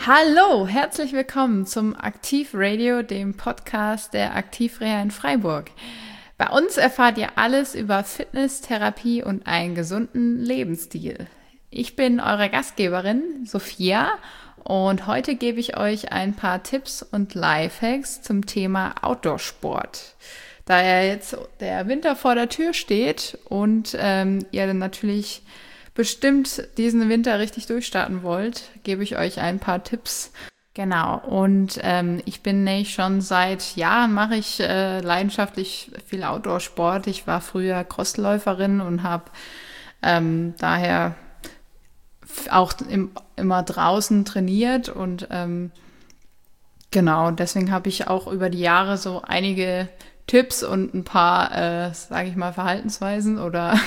Hallo, herzlich willkommen zum Aktiv-Radio, dem Podcast der Aktiv-Reha in Freiburg. Bei uns erfahrt ihr alles über Fitness, Therapie und einen gesunden Lebensstil. Ich bin eure Gastgeberin Sophia und heute gebe ich euch ein paar Tipps und Lifehacks zum Thema Outdoor-Sport. Da ja jetzt der Winter vor der Tür steht und ihr dann natürlich bestimmt diesen Winter richtig durchstarten wollt, gebe ich euch ein paar Tipps. Genau, und ich bin nämlich schon seit Jahren mache ich leidenschaftlich viel Outdoor-Sport. Ich war früher Crossläuferin und habe daher auch immer draußen trainiert und genau, deswegen habe ich auch über die Jahre so einige Tipps und ein paar, sage ich mal, Verhaltensweisen oder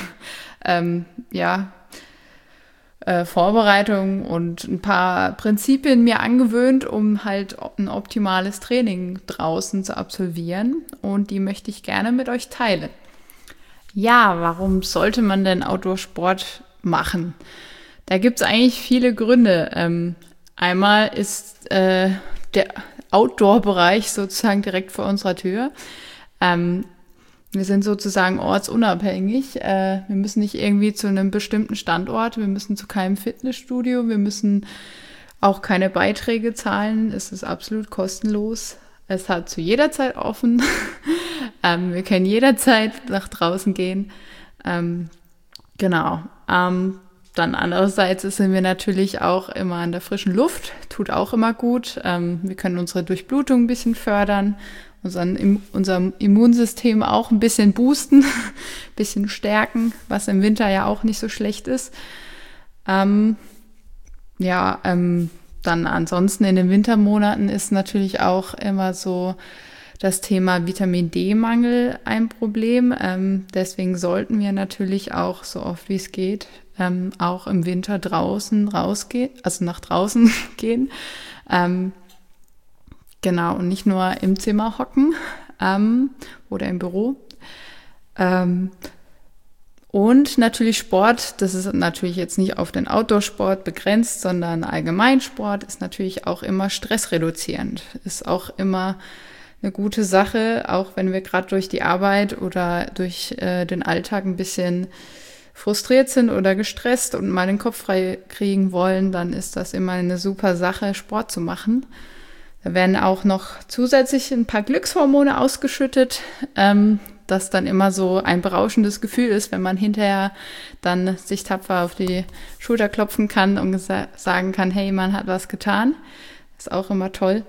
Vorbereitungen und ein paar Prinzipien mir angewöhnt, um halt ein optimales Training draußen zu absolvieren. Und die möchte ich gerne mit euch teilen. Ja, warum sollte man denn Outdoor-Sport machen? Da gibt es eigentlich viele Gründe. Einmal ist der Outdoor-Bereich sozusagen direkt vor unserer Tür. Wir sind sozusagen ortsunabhängig. Wir müssen nicht irgendwie zu einem bestimmten Standort, wir müssen zu keinem Fitnessstudio, wir müssen auch keine Beiträge zahlen. Es ist absolut kostenlos. Es hat zu jeder Zeit offen. Wir können jederzeit nach draußen gehen. Genau. Dann andererseits sind wir natürlich auch immer an der frischen Luft, tut auch immer gut. Wir können unsere Durchblutung ein bisschen fördern, unser Immunsystem auch ein bisschen boosten, ein bisschen stärken, was im Winter ja auch nicht so schlecht ist. Dann ansonsten in den Wintermonaten ist natürlich auch immer so das Thema Vitamin D-Mangel ein Problem. Deswegen sollten wir natürlich auch so oft wie es geht auch im Winter draußen rausgehen, also nach draußen gehen. Genau, und nicht nur im Zimmer hocken oder im Büro. Und natürlich Sport, das ist natürlich jetzt nicht auf den Outdoor-Sport begrenzt, sondern Allgemeinsport ist natürlich auch immer stressreduzierend. Ist auch immer eine gute Sache, auch wenn wir gerade durch die Arbeit oder durch den Alltag ein bisschen frustriert sind oder gestresst und mal den Kopf frei kriegen wollen, dann ist das immer eine super Sache, Sport zu machen. Da werden auch noch zusätzlich ein paar Glückshormone ausgeschüttet, das dann immer so ein berauschendes Gefühl ist, wenn man hinterher dann sich tapfer auf die Schulter klopfen kann und sagen kann, hey, man hat was getan. Ist auch immer toll.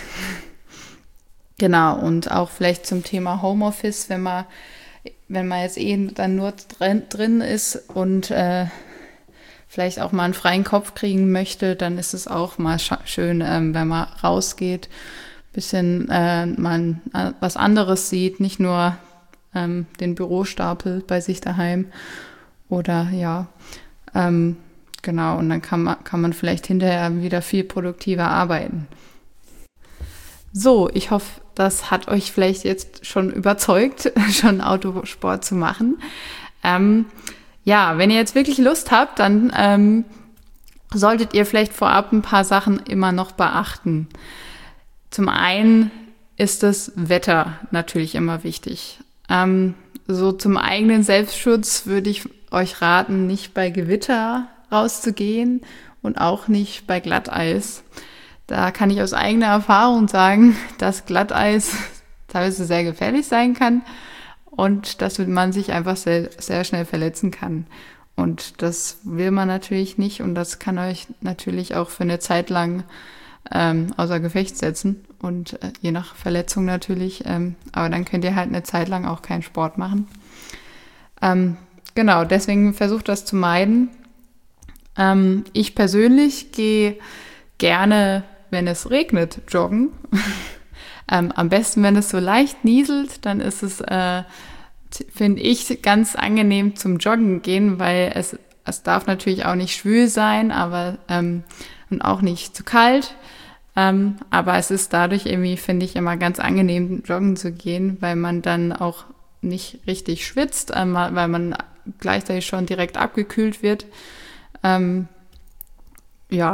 Genau, und auch vielleicht zum Thema Homeoffice, wenn man jetzt dann nur drin ist und vielleicht auch mal einen freien Kopf kriegen möchte, dann ist es auch mal schön, wenn man rausgeht, ein bisschen mal was anderes sieht, nicht nur den Bürostapel bei sich daheim oder genau, und dann kann man vielleicht hinterher wieder viel produktiver arbeiten. So, ich hoffe, das hat euch vielleicht jetzt schon überzeugt, schon Autosport zu machen. Wenn ihr jetzt wirklich Lust habt, dann solltet ihr vielleicht vorab ein paar Sachen immer noch beachten. Zum einen ist das Wetter natürlich immer wichtig. So zum eigenen Selbstschutz würde ich euch raten, nicht bei Gewitter rauszugehen und auch nicht bei Glatteis. Da kann ich aus eigener Erfahrung sagen, dass Glatteis teilweise sehr gefährlich sein kann und dass man sich einfach sehr, sehr schnell verletzen kann. Und das will man natürlich nicht und das kann euch natürlich auch für eine Zeit lang außer Gefecht setzen und je nach Verletzung natürlich. Aber dann könnt ihr halt eine Zeit lang auch keinen Sport machen. Genau, deswegen versucht das zu meiden. Ich persönlich gehe gerne, wenn es regnet, joggen. Am besten, wenn es so leicht nieselt, dann ist es, finde ich, ganz angenehm zum Joggen gehen, weil es darf natürlich auch nicht schwül sein, aber und auch nicht zu kalt. Aber es ist dadurch irgendwie, finde ich, immer ganz angenehm, joggen zu gehen, weil man dann auch nicht richtig schwitzt, weil man gleichzeitig schon direkt abgekühlt wird.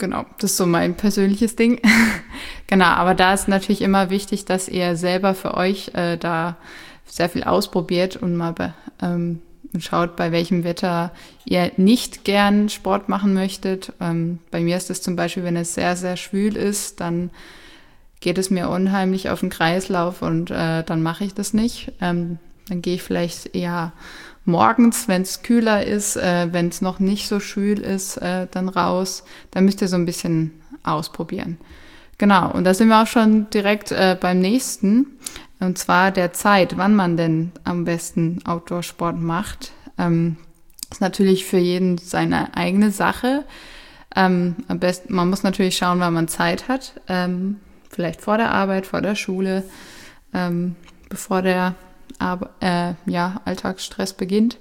genau, das ist so mein persönliches Ding. Genau, aber da ist natürlich immer wichtig, dass ihr selber für euch da sehr viel ausprobiert und mal schaut, bei welchem Wetter ihr nicht gern Sport machen möchtet. Bei mir ist es zum Beispiel, wenn es sehr, sehr schwül ist, dann geht es mir unheimlich auf den Kreislauf und dann mache ich das nicht. Dann gehe ich vielleicht eher morgens, wenn es kühler ist, wenn es noch nicht so schwül ist, dann raus. Dann müsst ihr so ein bisschen ausprobieren. Genau, und da sind wir auch schon direkt beim nächsten. Und zwar der Zeit, wann man denn am besten Outdoor-Sport macht. Ist natürlich für jeden seine eigene Sache. Am besten, man muss natürlich schauen, wann man Zeit hat. Vielleicht vor der Arbeit, vor der Schule, bevor der Alltagsstress beginnt.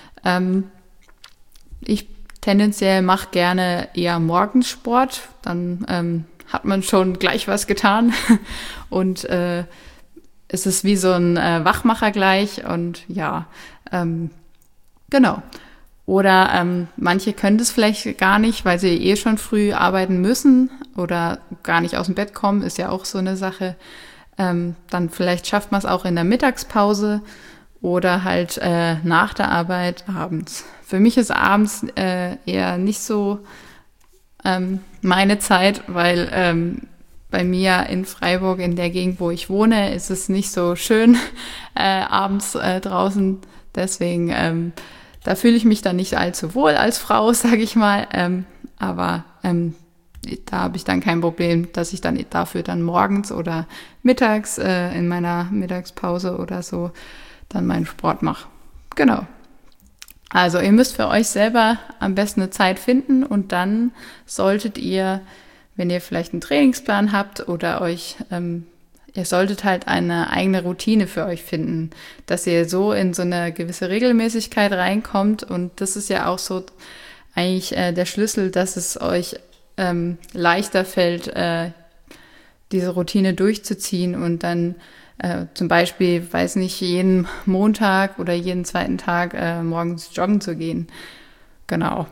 Ich tendenziell mache gerne eher morgens Sport. Dann hat man schon gleich was getan und es ist wie so ein Wachmacher gleich und ja, genau. Oder manche können das vielleicht gar nicht, weil sie eh schon früh arbeiten müssen oder gar nicht aus dem Bett kommen, ist ja auch so eine Sache. Dann vielleicht schafft man es auch in der Mittagspause oder halt nach der Arbeit abends. Für mich ist abends eher nicht so meine Zeit, weil bei mir in Freiburg, in der Gegend, wo ich wohne, ist es nicht so schön abends draußen. Deswegen, da fühle ich mich dann nicht allzu wohl als Frau, sage ich mal. Aber da habe ich dann kein Problem, dass ich dann dafür dann morgens oder mittags in meiner Mittagspause oder so dann meinen Sport mache. Genau. Also ihr müsst für euch selber am besten eine Zeit finden und dann solltet ihr, wenn ihr vielleicht einen Trainingsplan habt oder ihr solltet halt eine eigene Routine für euch finden, dass ihr so in so eine gewisse Regelmäßigkeit reinkommt und das ist ja auch so eigentlich der Schlüssel, dass es euch leichter fällt, diese Routine durchzuziehen und dann zum Beispiel, weiß nicht, jeden Montag oder jeden zweiten Tag morgens joggen zu gehen. Genau.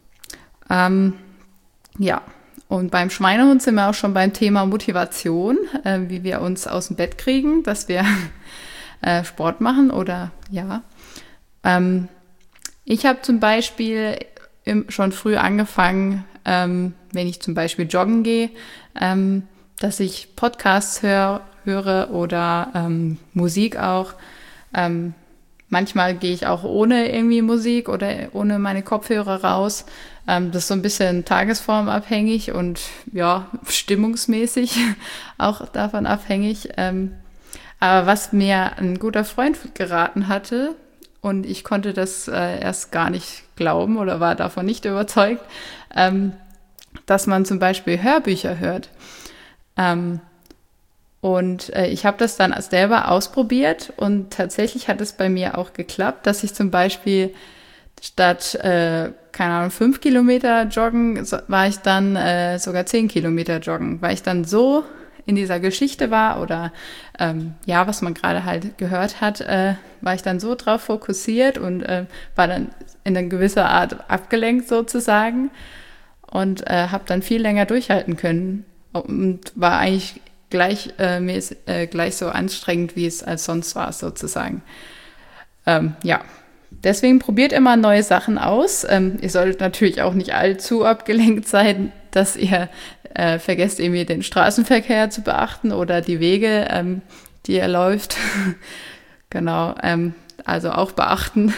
Ja. Und beim Schweinehund sind wir auch schon beim Thema Motivation, wie wir uns aus dem Bett kriegen, dass wir Sport machen oder ja. Ich habe zum Beispiel schon früh angefangen, wenn ich zum Beispiel joggen gehe, dass ich Podcasts höre oder Musik auch. Manchmal gehe ich auch ohne irgendwie Musik oder ohne meine Kopfhörer raus. Das ist so ein bisschen tagesformabhängig und ja, stimmungsmäßig auch davon abhängig. Aber was mir ein guter Freund geraten hatte, und ich konnte das erst gar nicht glauben oder war davon nicht überzeugt, dass man zum Beispiel Hörbücher hört. Und ich habe das dann selber ausprobiert und tatsächlich hat es bei mir auch geklappt, dass ich zum Beispiel statt, 5 Kilometer joggen, war ich dann sogar 10 Kilometer joggen, weil ich dann so in dieser Geschichte war oder was man gerade halt gehört hat, war ich dann so drauf fokussiert und war dann in einer gewisser Art abgelenkt sozusagen und habe dann viel länger durchhalten können und war eigentlich gleich so anstrengend, wie es als sonst war sozusagen. Deswegen probiert immer neue Sachen aus. Ihr solltet natürlich auch nicht allzu abgelenkt sein, dass ihr vergesst, irgendwie den Straßenverkehr zu beachten oder die Wege, die ihr läuft. Genau, also auch beachten.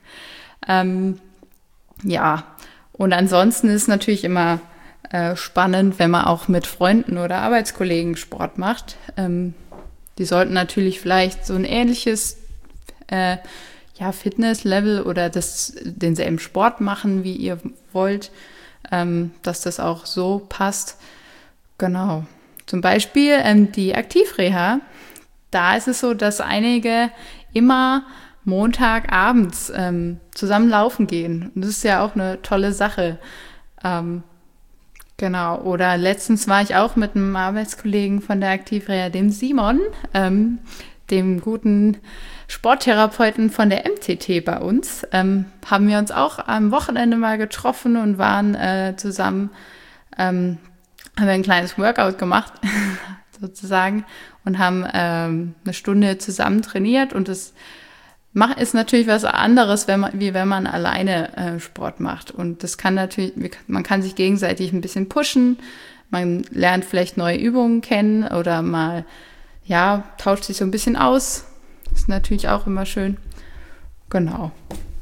Und ansonsten ist natürlich immer spannend, wenn man auch mit Freunden oder Arbeitskollegen Sport macht. Die sollten natürlich vielleicht so ein ähnliches Fitnesslevel oder denselben Sport machen, wie ihr wollt, dass das auch so passt. Genau. Zum Beispiel die Aktivreha. Da ist es so, dass einige immer Montagabends zusammen laufen gehen. Und das ist ja auch eine tolle Sache. Genau. Oder letztens war ich auch mit einem Arbeitskollegen von der Aktivreha, dem Simon, dem guten Sporttherapeuten von der MTT bei uns, haben wir uns auch am Wochenende mal getroffen und waren zusammen haben wir ein kleines Workout gemacht, sozusagen, und haben eine Stunde zusammen trainiert. Und das ist natürlich was anderes, wie wenn man alleine Sport macht. Und das kann natürlich, man kann sich gegenseitig ein bisschen pushen, man lernt vielleicht neue Übungen kennen oder mal, ja, tauscht sich so ein bisschen aus. Ist natürlich auch immer schön. Genau.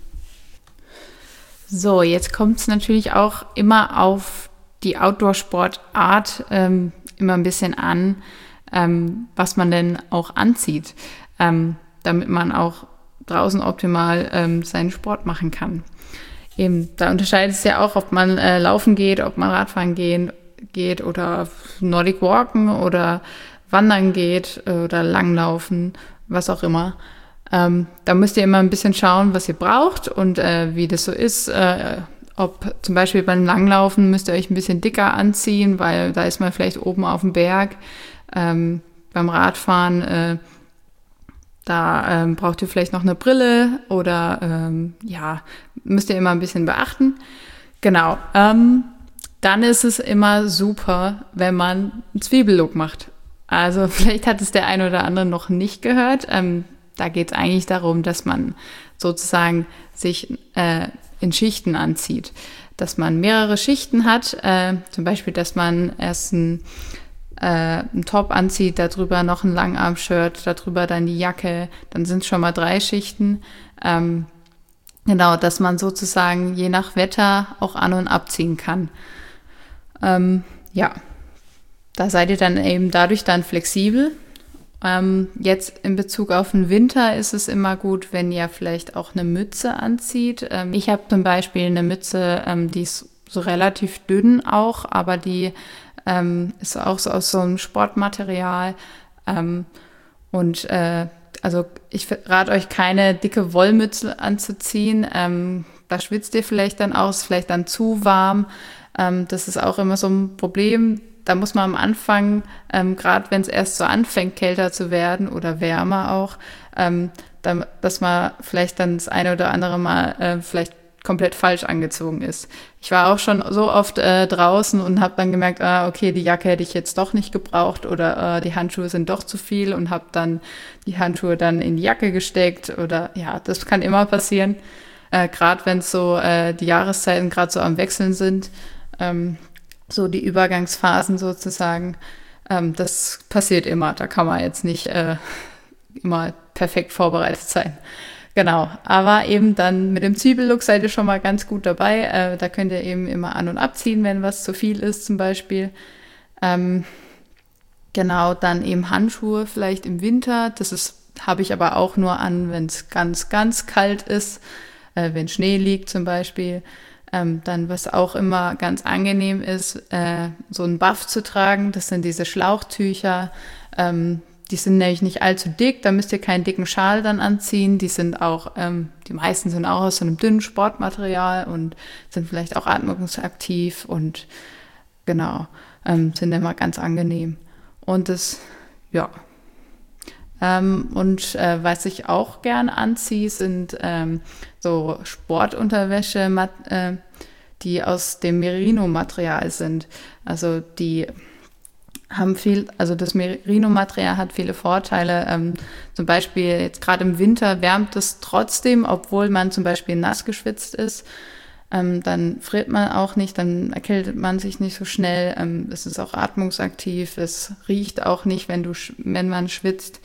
So, jetzt kommt es natürlich auch immer auf die Outdoor-Sportart immer ein bisschen an, was man denn auch anzieht, damit man auch draußen optimal seinen Sport machen kann. Eben, da unterscheidet es ja auch, ob man laufen geht, ob man Radfahren geht oder Nordic Walken oder wandern geht oder langlaufen, was auch immer. Da müsst ihr immer ein bisschen schauen, was ihr braucht und wie das so ist. Ob zum Beispiel beim Langlaufen müsst ihr euch ein bisschen dicker anziehen, weil da ist man vielleicht oben auf dem Berg. Beim Radfahren, da braucht ihr vielleicht noch eine Brille oder müsst ihr immer ein bisschen beachten. Genau. Dann ist es immer super, wenn man einen Zwiebellook macht. Also vielleicht hat es der eine oder andere noch nicht gehört. Da geht es eigentlich darum, dass man sozusagen sich in Schichten anzieht. Dass man mehrere Schichten hat. Zum Beispiel, dass man erst einen Top anzieht, darüber noch ein Langarm-Shirt, darüber dann die Jacke. Dann sind es schon mal 3 Schichten. Genau, dass man sozusagen je nach Wetter auch an- und abziehen kann. Da seid ihr dann eben dadurch dann flexibel. Jetzt in Bezug auf den Winter ist es immer gut, wenn ihr vielleicht auch eine Mütze anzieht. Ich habe zum Beispiel eine Mütze, die ist so relativ dünn auch, aber die ist auch so aus so einem Sportmaterial. Also ich rate euch, keine dicke Wollmütze anzuziehen. Da schwitzt ihr vielleicht dann auch, ist vielleicht dann zu warm. Das ist auch immer so ein Problem. Da muss man am Anfang, gerade wenn es erst so anfängt, kälter zu werden oder wärmer auch, dass man vielleicht dann das eine oder andere Mal vielleicht komplett falsch angezogen ist. Ich war auch schon so oft draußen und habe dann gemerkt, okay, die Jacke hätte ich jetzt doch nicht gebraucht oder die Handschuhe sind doch zu viel und habe dann die Handschuhe dann in die Jacke gesteckt oder ja, das kann immer passieren, gerade wenn es so die Jahreszeiten gerade so am Wechseln sind. So die Übergangsphasen sozusagen, das passiert immer. Da kann man jetzt nicht immer perfekt vorbereitet sein. Genau, aber eben dann mit dem Zwiebellook seid ihr schon mal ganz gut dabei. Da könnt ihr eben immer an- und abziehen, wenn was zu viel ist zum Beispiel. Genau, dann eben Handschuhe vielleicht im Winter. Habe ich aber auch nur an, wenn es ganz, ganz kalt ist, wenn Schnee liegt zum Beispiel. Dann, was auch immer ganz angenehm ist, so einen Buff zu tragen. Das sind diese Schlauchtücher. Die sind nämlich nicht allzu dick. Da müsst ihr keinen dicken Schal dann anziehen. Die meisten sind auch aus so einem dünnen Sportmaterial und sind vielleicht auch atmungsaktiv und genau, sind immer ganz angenehm. Und was ich auch gern anziehe, sind so Sportunterwäsche, die aus dem Merino-Material sind. Also die haben das Merino-Material hat viele Vorteile. Zum Beispiel jetzt gerade im Winter wärmt es trotzdem, obwohl man zum Beispiel nass geschwitzt ist. Dann friert man auch nicht, dann erkältet man sich nicht so schnell. Es ist auch atmungsaktiv, es riecht auch nicht, wenn man schwitzt.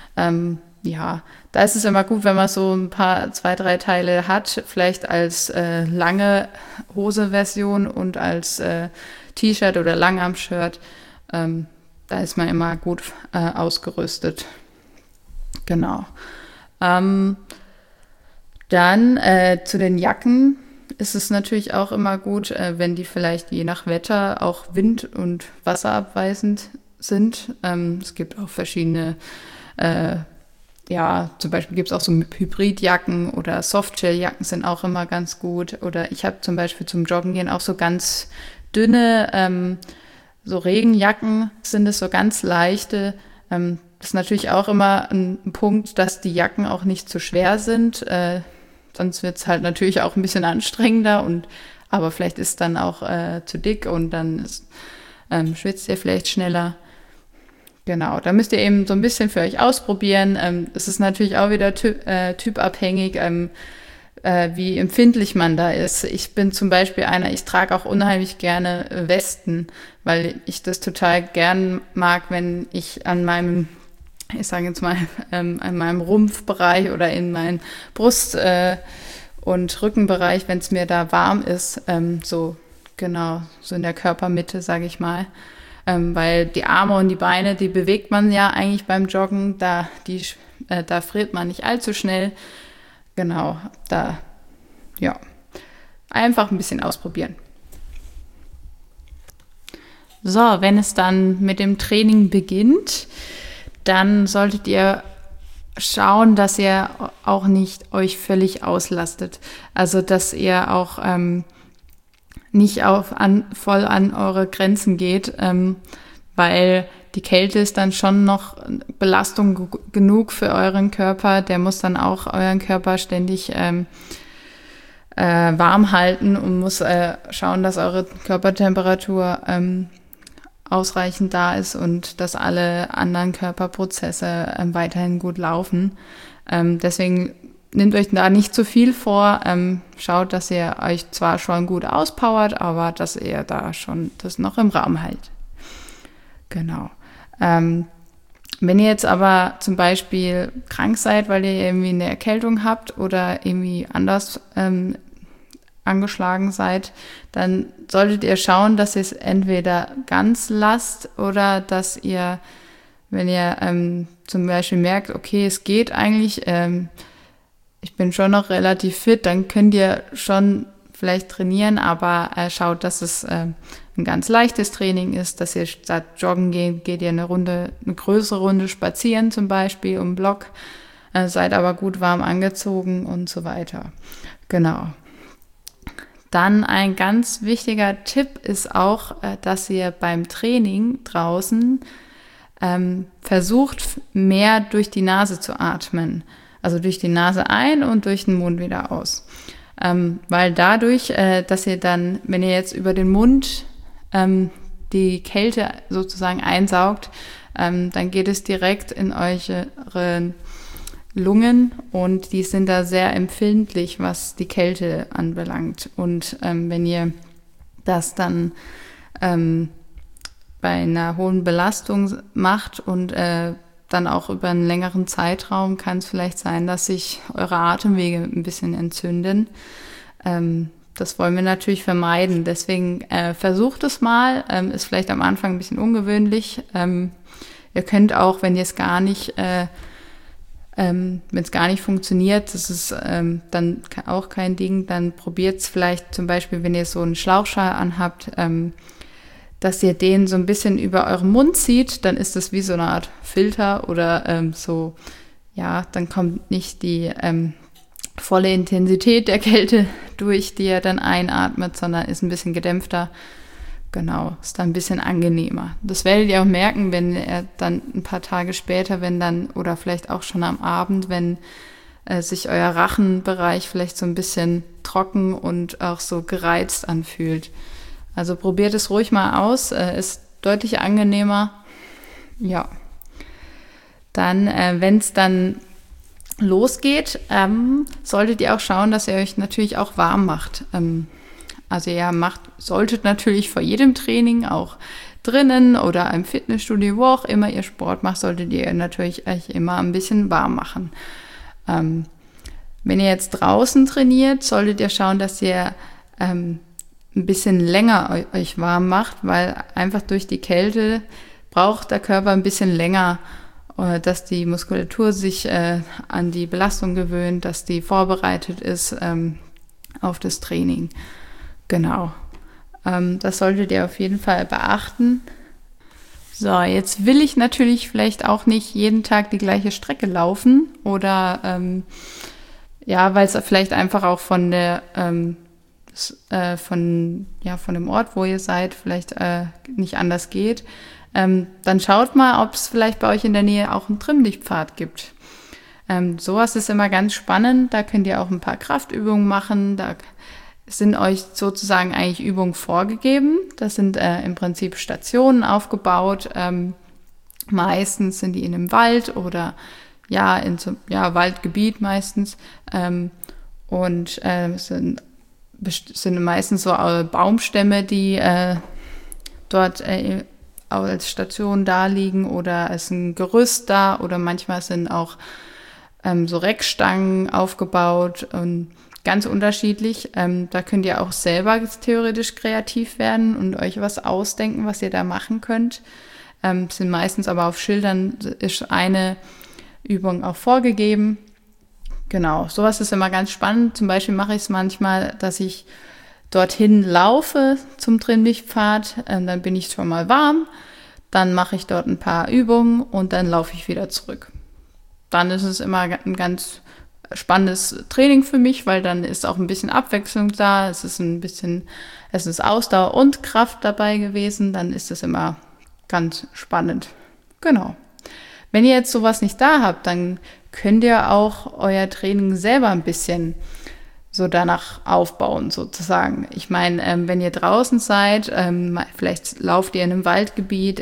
Da ist es immer gut, wenn man so ein paar, 2, 3 Teile hat, vielleicht als lange Hose-Version und als T-Shirt oder Langarm-Shirt. Da ist man immer gut ausgerüstet. Genau. Dann zu den Jacken ist es natürlich auch immer gut, wenn die vielleicht je nach Wetter auch wind- und wasserabweisend sind. Es gibt auch verschiedene, zum Beispiel gibt es auch so Hybridjacken oder Softshell-Jacken sind auch immer ganz gut. Oder ich habe zum Beispiel zum Joggen gehen auch so ganz dünne, so Regenjacken sind es, so ganz leichte. Das ist natürlich auch immer ein Punkt, dass die Jacken auch nicht zu schwer sind. Sonst wird es halt natürlich auch ein bisschen anstrengender aber vielleicht ist es dann auch zu dick und dann schwitzt ihr vielleicht schneller. Genau, da müsst ihr eben so ein bisschen für euch ausprobieren. Es ist natürlich auch wieder typabhängig, wie empfindlich man da ist. Ich bin zum Beispiel ich trage auch unheimlich gerne Westen, weil ich das total gern mag, wenn ich an meinem, ich sage jetzt mal, an meinem Rumpfbereich oder in meinen Brust- und Rückenbereich, wenn es mir da warm ist, so in der Körpermitte, sage ich mal. Weil die Arme und die Beine, die bewegt man ja eigentlich beim Joggen, da friert man nicht allzu schnell. Genau, einfach ein bisschen ausprobieren. So, wenn es dann mit dem Training beginnt, dann solltet ihr schauen, dass ihr auch nicht euch völlig auslastet. Also, dass ihr auch nicht voll an eure Grenzen geht, weil die Kälte ist dann schon noch Belastung genug für euren Körper. Der muss dann auch euren Körper ständig warm halten und muss schauen, dass eure Körpertemperatur ausreichend da ist und dass alle anderen Körperprozesse weiterhin gut laufen. Deswegen nehmt euch da nicht zu viel vor. Schaut, dass ihr euch zwar schon gut auspowert, aber dass ihr da schon das noch im Rahmen haltet. Genau. Wenn ihr jetzt aber zum Beispiel krank seid, weil ihr irgendwie eine Erkältung habt oder irgendwie anders angeschlagen seid, dann solltet ihr schauen, dass ihr es entweder ganz lasst oder dass ihr, wenn ihr zum Beispiel merkt, okay, es geht eigentlich, ich bin schon noch relativ fit, dann könnt ihr schon vielleicht trainieren, aber schaut, dass es ein ganz leichtes Training ist, dass ihr statt joggen geht ihr eine größere Runde spazieren zum Beispiel um den Block, seid aber gut warm angezogen und so weiter. Genau. Dann ein ganz wichtiger Tipp ist auch, dass ihr beim Training draußen versucht, mehr durch die Nase zu atmen. Also durch die Nase ein und durch den Mund wieder aus. Weil dadurch, dass ihr dann, wenn ihr jetzt über den Mund die Kälte sozusagen einsaugt, dann geht es direkt in eure Lungen und die sind da sehr empfindlich, was die Kälte anbelangt. Und wenn ihr das dann bei einer hohen Belastung macht und dann auch über einen längeren Zeitraum, kann es vielleicht sein, dass sich eure Atemwege ein bisschen entzünden. Das wollen wir natürlich vermeiden. Deswegen versucht es mal. Ist vielleicht am Anfang ein bisschen ungewöhnlich. Ihr könnt auch, wenn es gar nicht funktioniert, das ist dann auch kein Ding, dann probiert es vielleicht zum Beispiel, wenn ihr so einen Schlauchschal anhabt, dass ihr den so ein bisschen über euren Mund zieht, dann ist das wie so eine Art Filter oder dann kommt nicht die volle Intensität der Kälte durch, die ihr dann einatmet, sondern ist ein bisschen gedämpfter. Genau, ist dann ein bisschen angenehmer. Das werdet ihr auch merken, wenn ihr dann ein paar Tage später, oder vielleicht auch schon am Abend, wenn sich euer Rachenbereich vielleicht so ein bisschen trocken und auch so gereizt anfühlt. Also probiert es ruhig mal aus, ist deutlich angenehmer. Ja. Dann, wenn es dann losgeht, solltet ihr auch schauen, dass ihr euch natürlich auch warm macht. Also ihr solltet natürlich vor jedem Training, auch drinnen oder im Fitnessstudio, wo auch immer ihr Sport macht, solltet ihr natürlich euch immer ein bisschen warm machen. Wenn ihr jetzt draußen trainiert, solltet ihr schauen, dass ihr ein bisschen länger euch warm macht, weil einfach durch die Kälte braucht der Körper ein bisschen länger, dass die Muskulatur sich an die Belastung gewöhnt, dass die vorbereitet ist auf das Training. Genau. Das solltet ihr auf jeden Fall beachten. So, jetzt will ich natürlich vielleicht auch nicht jeden Tag die gleiche Strecke laufen oder weil es vielleicht einfach auch von dem Ort, wo ihr seid, vielleicht nicht anders geht. Dann schaut mal, ob es vielleicht bei euch in der Nähe auch einen Trimmlichtpfad gibt. Sowas ist immer ganz spannend. Da könnt ihr auch ein paar Kraftübungen machen. Da sind euch sozusagen eigentlich Übungen vorgegeben. Das sind im Prinzip Stationen aufgebaut. Meistens sind die in einem Wald oder in so Waldgebiet meistens. Sind meistens so Baumstämme, die dort als Station da liegen, oder es ist ein Gerüst da, oder manchmal sind auch so Reckstangen aufgebaut und ganz unterschiedlich. Da könnt ihr auch selber theoretisch kreativ werden und euch was ausdenken, was ihr da machen könnt. Sind meistens aber auf Schildern, ist eine Übung auch vorgegeben. Genau, sowas ist immer ganz spannend. Zum Beispiel mache ich es manchmal, dass ich dorthin laufe zum Trimmlichtpfad. Dann bin ich schon mal warm. Dann mache ich dort ein paar Übungen und dann laufe ich wieder zurück. Dann ist es immer ein ganz spannendes Training für mich, weil dann ist auch ein bisschen Abwechslung da. Es ist Ausdauer und Kraft dabei gewesen. Dann ist es immer ganz spannend. Genau. Wenn ihr jetzt sowas nicht da habt, dann könnt ihr auch euer Training selber ein bisschen so danach aufbauen, sozusagen. Ich meine, wenn ihr draußen seid, vielleicht lauft ihr in einem Waldgebiet,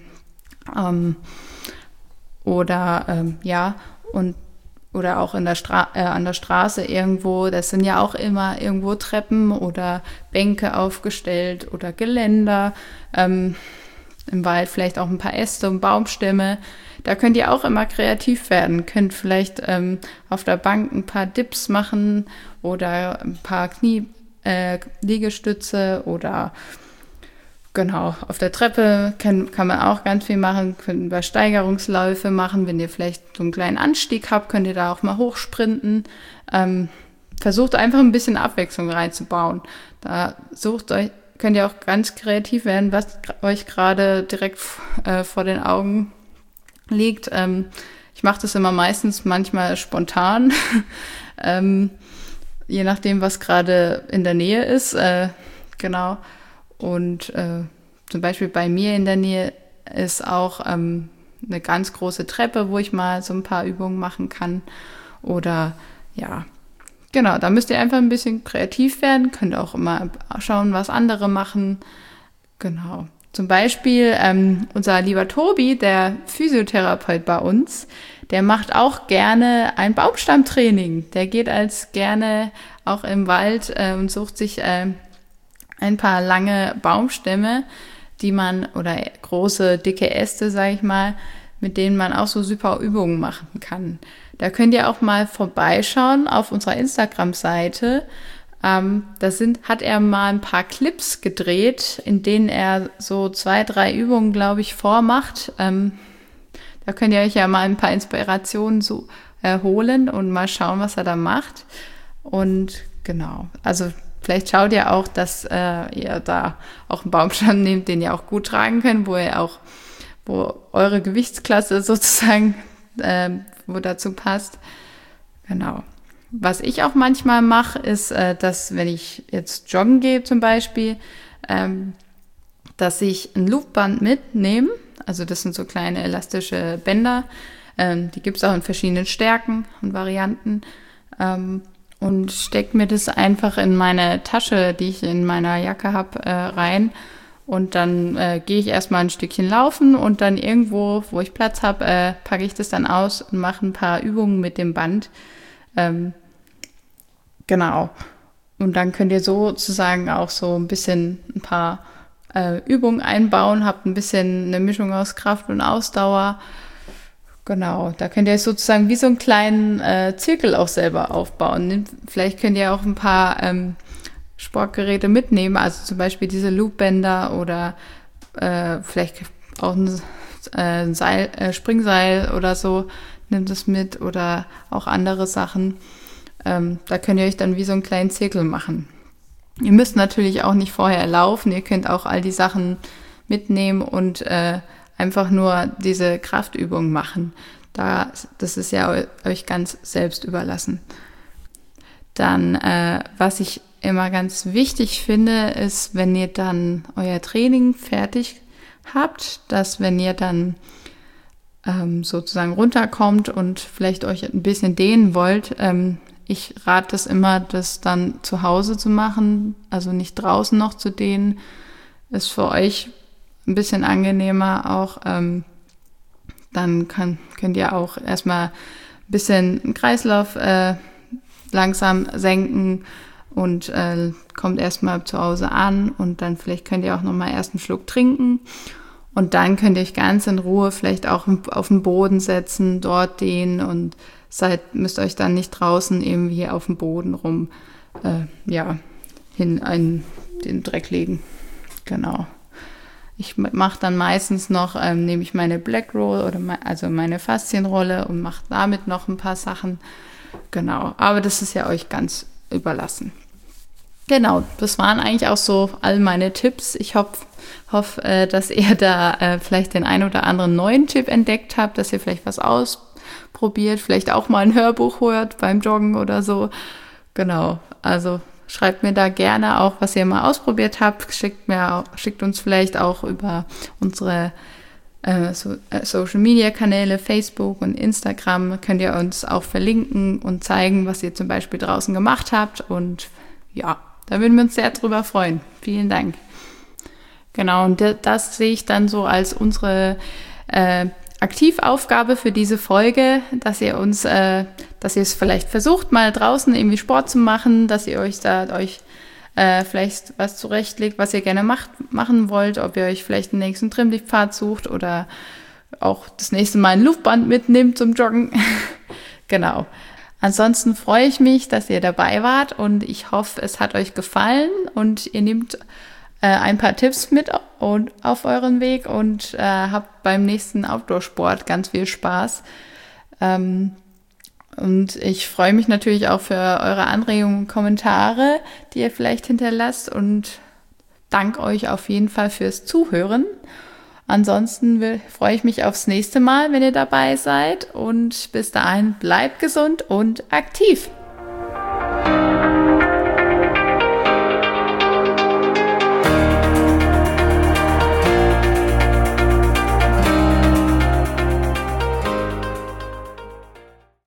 oder auch an der Straße irgendwo. Das sind ja auch immer irgendwo Treppen oder Bänke aufgestellt oder Geländer. Im Wald vielleicht auch ein paar Äste und Baumstämme. Da könnt ihr auch immer kreativ werden. Könnt vielleicht auf der Bank ein paar Dips machen oder ein paar Liegestütze oder genau, auf der Treppe kann man auch ganz viel machen. Könnt Übersteigerungsläufe machen. Wenn ihr vielleicht so einen kleinen Anstieg habt, könnt ihr da auch mal hochsprinten. Versucht einfach ein bisschen Abwechslung reinzubauen. Könnt ihr auch ganz kreativ werden, was euch gerade direkt vor den Augen liegt. Ich mache das immer manchmal spontan, je nachdem, was gerade in der Nähe ist. Genau. Und zum Beispiel bei mir in der Nähe ist auch eine ganz große Treppe, wo ich mal so ein paar Übungen machen kann. Oder ja, genau, da müsst ihr einfach ein bisschen kreativ werden. Könnt auch immer schauen, was andere machen. Genau. Zum Beispiel unser lieber Tobi, der Physiotherapeut bei uns, der macht auch gerne ein Baumstammtraining. Der geht gerne auch im Wald und sucht sich ein paar lange Baumstämme, oder große, dicke Äste, sage ich mal, mit denen man auch so super Übungen machen kann. Da könnt ihr auch mal vorbeischauen auf unserer Instagram-Seite. Hat er mal ein paar Clips gedreht, in denen er so 2, 3 Übungen, glaube ich, vormacht. Da könnt ihr euch ja mal ein paar Inspirationen holen und mal schauen, was er da macht. Und genau, also vielleicht schaut ihr auch, dass ihr da auch einen Baumstamm nehmt, den ihr auch gut tragen könnt, wo eure Gewichtsklasse sozusagen, wo dazu passt. Genau. Was ich auch manchmal mache, ist, dass wenn ich jetzt joggen gehe zum Beispiel, dass ich ein Loopband mitnehme. Also das sind so kleine elastische Bänder. Die gibt es auch in verschiedenen Stärken und Varianten. Und stecke mir das einfach in meine Tasche, die ich in meiner Jacke habe, rein. Und dann gehe ich erstmal ein Stückchen laufen und dann irgendwo, wo ich Platz habe, packe ich das dann aus und mache ein paar Übungen mit dem Band. Genau. Und dann könnt ihr sozusagen auch so ein bisschen ein paar Übungen einbauen, habt ein bisschen eine Mischung aus Kraft und Ausdauer. Genau, da könnt ihr sozusagen wie so einen kleinen Zirkel auch selber aufbauen. Vielleicht könnt ihr auch ein paar Sportgeräte mitnehmen, also zum Beispiel diese Loopbänder oder vielleicht auch ein Springseil oder so, nimmt es mit oder auch andere Sachen. Da könnt ihr euch dann wie so einen kleinen Zirkel machen. Ihr müsst natürlich auch nicht vorher laufen, ihr könnt auch all die Sachen mitnehmen und einfach nur diese Kraftübung machen. Das ist ja euch ganz selbst überlassen. Dann, was ich immer ganz wichtig finde, ist, wenn ihr dann euer Training fertig habt, dass wenn ihr dann sozusagen runterkommt und vielleicht euch ein bisschen dehnen wollt, Ich rate es immer, das dann zu Hause zu machen, also nicht draußen noch zu dehnen. Ist für euch ein bisschen angenehmer auch. Dann könnt ihr auch erstmal ein bisschen den Kreislauf langsam senken und kommt erstmal zu Hause an und dann vielleicht könnt ihr auch nochmal erst einen Schluck trinken und dann könnt ihr euch ganz in Ruhe vielleicht auch auf den Boden setzen, dort dehnen und müsst euch dann nicht draußen irgendwie auf dem Boden rum den Dreck legen. Genau. Ich mache dann meistens noch, nehme ich meine Black Roll oder meine Faszienrolle und mache damit noch ein paar Sachen. Genau, aber das ist ja euch ganz überlassen. Genau, das waren eigentlich auch so all meine Tipps. Ich hoffe, dass ihr da vielleicht den einen oder anderen neuen Tipp entdeckt habt, dass ihr vielleicht was ausprobiert, vielleicht auch mal ein Hörbuch hört beim Joggen oder so. Genau, also schreibt mir da gerne auch, was ihr mal ausprobiert habt. Schickt uns vielleicht auch über unsere Social-Media-Kanäle, Facebook und Instagram. Könnt ihr uns auch verlinken und zeigen, was ihr zum Beispiel draußen gemacht habt. Und ja, da würden wir uns sehr drüber freuen. Vielen Dank. Genau, und das sehe ich dann so als unsere Aktivaufgabe für diese Folge, dass ihr es vielleicht versucht, mal draußen irgendwie Sport zu machen, dass ihr euch vielleicht was zurechtlegt, was ihr gerne machen wollt, ob ihr euch vielleicht den nächsten Trimmlichtpfad sucht oder auch das nächste Mal ein Luftband mitnimmt zum Joggen. Genau. Ansonsten freue ich mich, dass ihr dabei wart und ich hoffe, es hat euch gefallen und ihr nehmt ein paar Tipps mit auf euren Weg und habt beim nächsten Outdoor-Sport ganz viel Spaß. Und ich freue mich natürlich auch für eure Anregungen und Kommentare, die ihr vielleicht hinterlasst und danke euch auf jeden Fall fürs Zuhören. Ansonsten freue ich mich aufs nächste Mal, wenn ihr dabei seid und bis dahin bleibt gesund und aktiv.